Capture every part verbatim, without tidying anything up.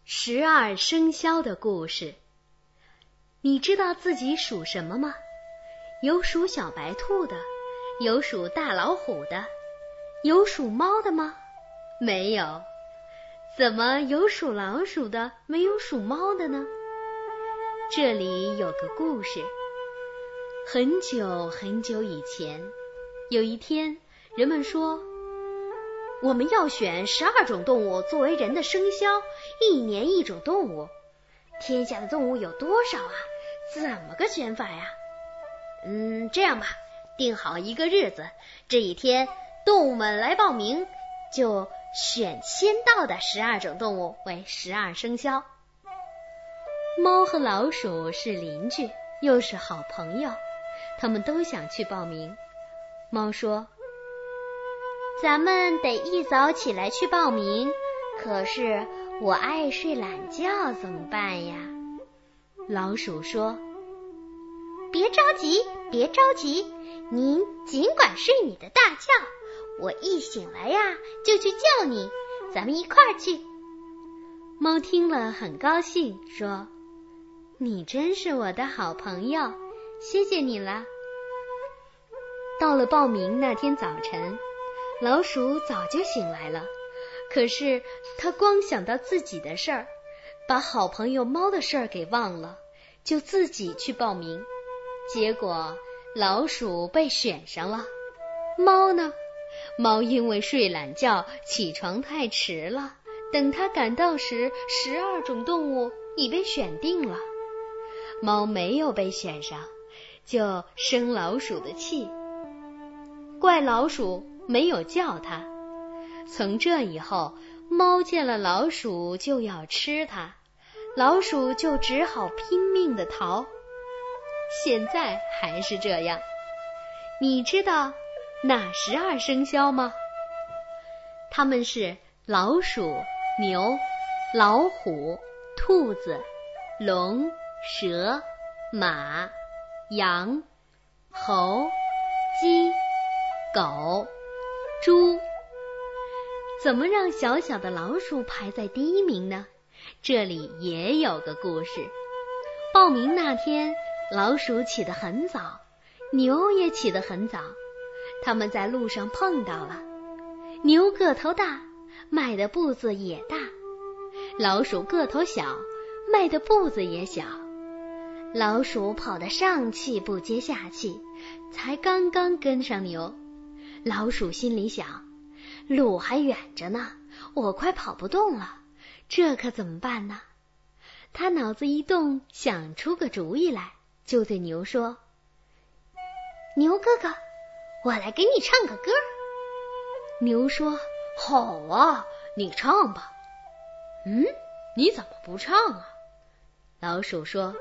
十二生肖的故事。你知道自己属什么吗？有属小白兔的，有属大老虎的，有属猫的吗？没有。怎么有属老鼠的，没有属猫的呢？这里有个故事。很久很久以前，有一天，人们说，我们要选十二种动物作为人的生肖，一年一种动物。天下的动物有多少啊？怎么个选法呀？嗯，这样吧，定好一个日子，这一天动物们来报名，就选先到的十二种动物为十二生肖。猫和老鼠是邻居，又是好朋友，他们都想去报名。猫说，咱们得一早起来去报名，可是我爱睡懒觉怎么办呀？老鼠说，别着急，别着急，您尽管睡你的大觉，我一醒来呀就去叫你，咱们一块儿去。猫听了很高兴，说，你真是我的好朋友，谢谢你了。到了报名那天早晨，老鼠早就醒来了，可是他光想到自己的事儿，把好朋友猫的事儿给忘了，就自己去报名。结果老鼠被选上了，猫呢？猫因为睡懒觉，起床太迟了，等它赶到时，十二种动物已被选定了。猫没有被选上，就生老鼠的气，怪老鼠没有叫它。从这以后，猫见了老鼠就要吃它，老鼠就只好拼命地逃。现在还是这样。你知道哪十二生肖吗？它们是老鼠、牛、老虎、兔子、龙、蛇、马、羊、猴、鸡、狗、猪。怎么让小小的老鼠排在第一名呢？这里也有个故事。报名那天，老鼠起得很早，牛也起得很早，他们在路上碰到了。牛个头大，迈的步子也大，老鼠个头小，迈的步子也小。老鼠跑得上气不接下气，才刚刚跟上牛。老鼠心里想，路还远着呢，我快跑不动了，这可怎么办呢？他脑子一动，想出个主意来，就对牛说，牛哥哥，我来给你唱个歌。牛说，好啊，你唱吧。嗯，你怎么不唱啊？老鼠说，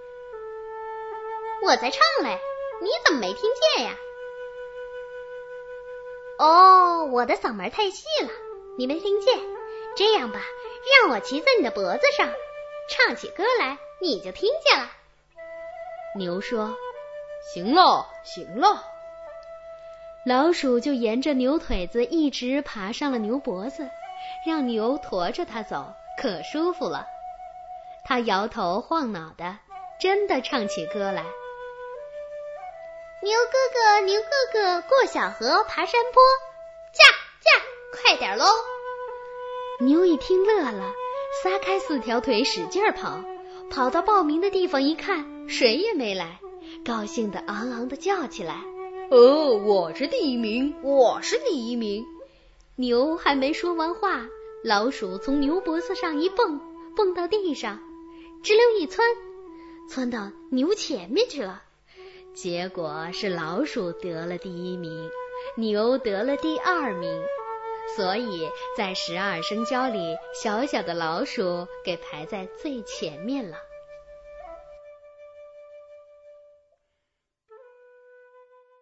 我在唱嘞，你怎么没听见呀？哦，我的嗓门太细了，你没听见。这样吧，让我骑在你的脖子上，唱起歌来，你就听见了。牛说，行了，行了。老鼠就沿着牛腿子一直爬上了牛脖子，让牛驮着它走，可舒服了。它摇头晃脑的，真的唱起歌来。牛哥哥，牛哥哥，过小河，爬山坡，驾驾，快点喽！牛一听乐了，撒开四条腿使劲跑，跑到报名的地方一看，谁也没来，高兴地昂昂地叫起来，哦，我是第一名，我是第一名。牛还没说完话，老鼠从牛脖子上一蹦，蹦到地上，直溜一窜，窜到牛前面去了。结果是老鼠得了第一名，牛得了第二名，所以在十二生肖里，小小的老鼠给排在最前面了。